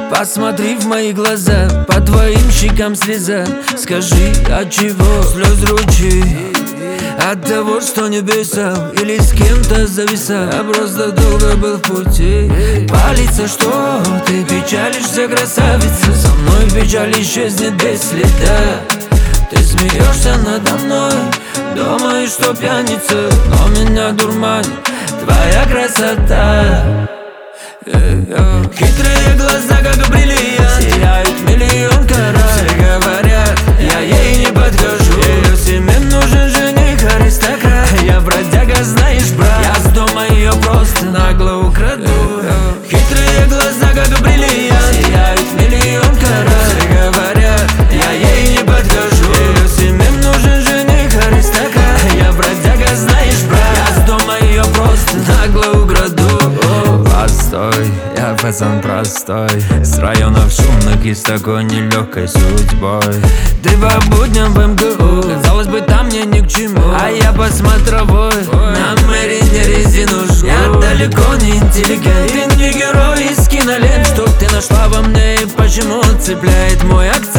Посмотри в мои глаза, по твоим щекам слеза. Скажи, от чего слез ручей? От того, что не бесал или с кем-то зависал. Я просто долго был в пути. Палится, что ты печалишься, красавица. Со мной печаль исчезнет без следа. Ты смеешься надо мной, думаешь, что пьяница, но меня дурманит твоя красота. Хитрые глаза, как бриллиант, сияют миллион карат. Все говорят, я ей не подхожу. Ее семье нужен жених, аристократ. Я бродяга, знаешь, брат, я с дома ее просто нагло украду. Хитрые глаза, как бриллиант, сияют миллион карат. Все говорят, я ей не подхожу. Ее семье нужен жених, аристократ. Я бродяга, знаешь, брат, я с дома ее просто нагло украду. Постой, я пацан простой, с районов шумных и с такой нелегкой судьбой. Ты по будням в МГУ, казалось бы, там мне ни к чему. А я по смотровой, на Мэрине резину жгу. Я далеко не интеллигент, ты не герой из кинолент. Что ты нашла во мне и почему цепляет мой акцент?